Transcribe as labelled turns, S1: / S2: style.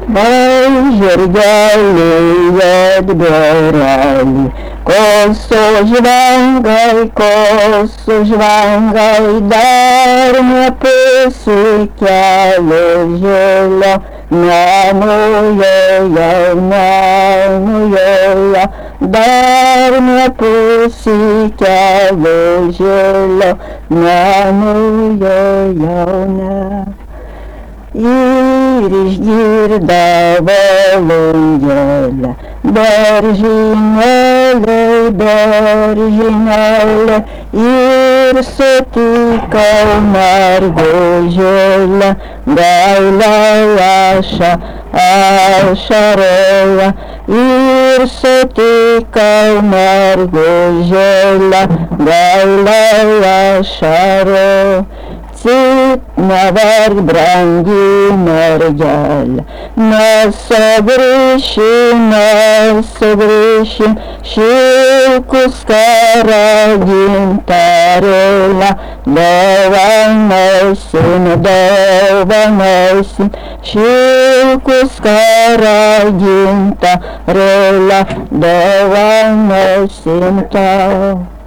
S1: Žirgeliai atbėreliai, kol sužvangai, dar neprisikėlė žilio, nenuėjo, dar neprisikėlė žilio, nenuėjo. Ir išgirdavo langelę, beržinėlė, ir sutikau mergužėlę, gailę ašaroja, ir sutikau mergužėlę, gailę ašaroja. Cit neverk, brangi mergelė, nesugrįšim, šilkus gintarėlę, dovanaisim, šilkus gintarėlę, dovanaisim tau.